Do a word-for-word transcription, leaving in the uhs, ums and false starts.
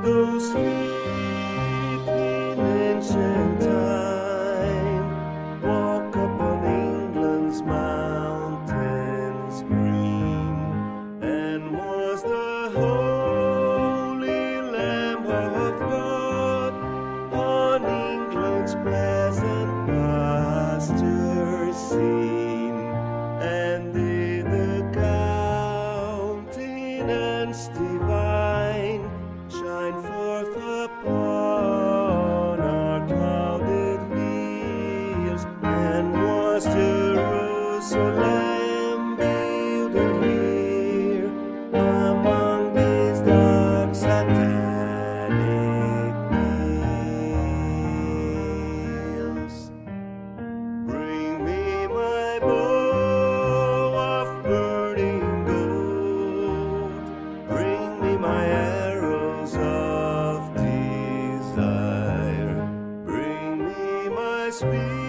Those feet in ancient time walk upon England's mountains green, and was the holy Lamb of God on England's pleasant pastures seen, and did the countenance divine shine forth upon our clouded hills, and was Jerusalem builded here among these dark satanic hills. Bring me my bow of burning gold, bring me my arrows of desire, bring me my spear